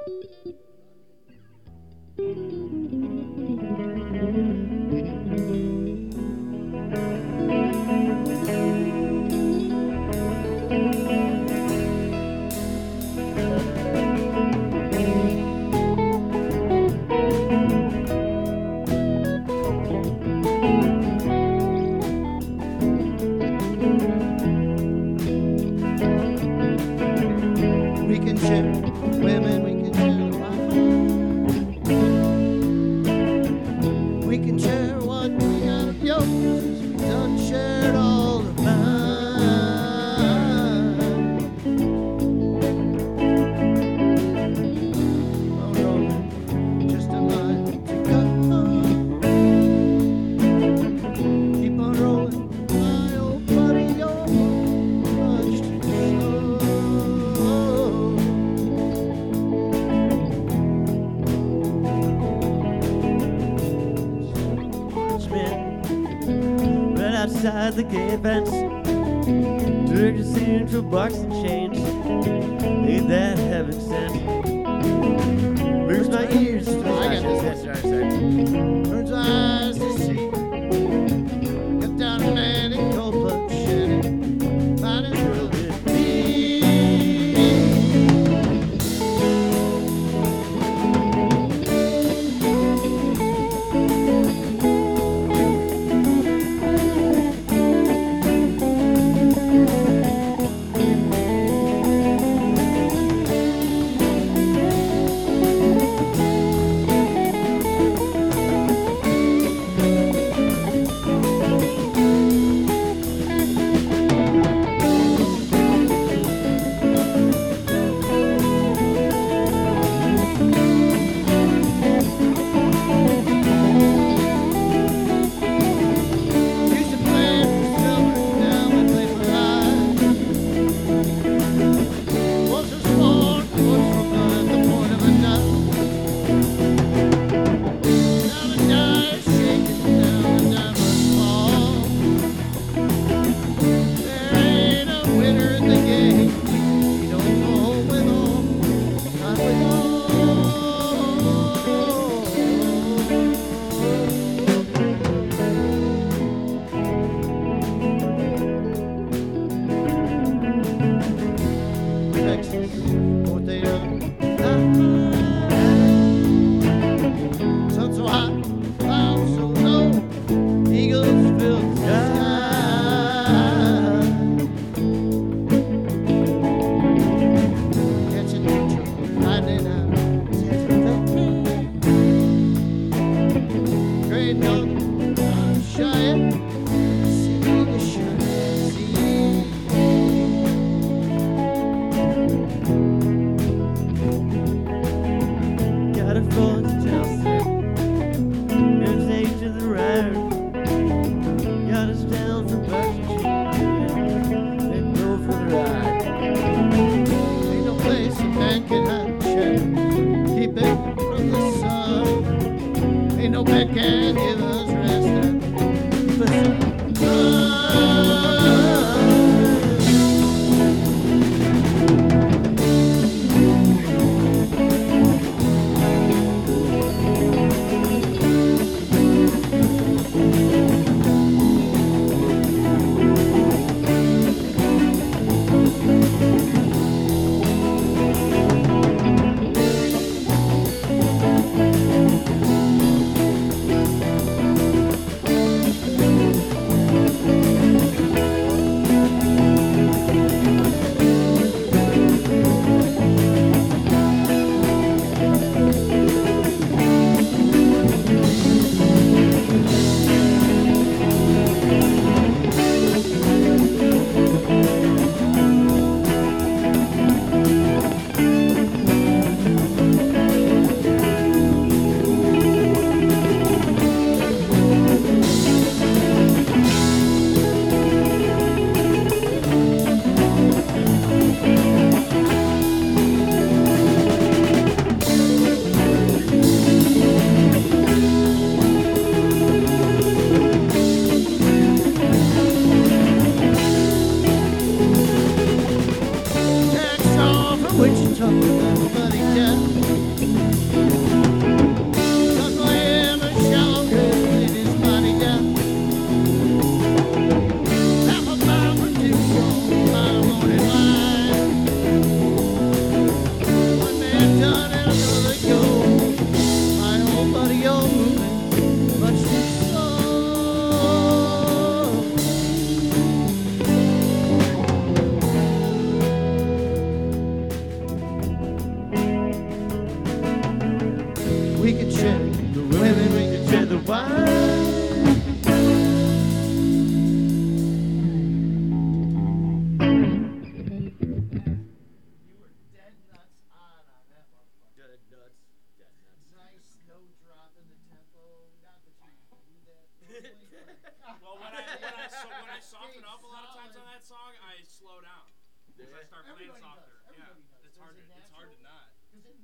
Outside the gay fence, took us into box and chains. Ain't that heaven sent? Burns my ears. Burns my eyes to see. Got down a man in cold blood shedding. Might as well done and another go. My old buddy, you're moving much too slow. We could share the women, we could share the wine. Well, when I soften up a lot of times on that song, I slow down because I start playing softer. Yeah, it's hard to not.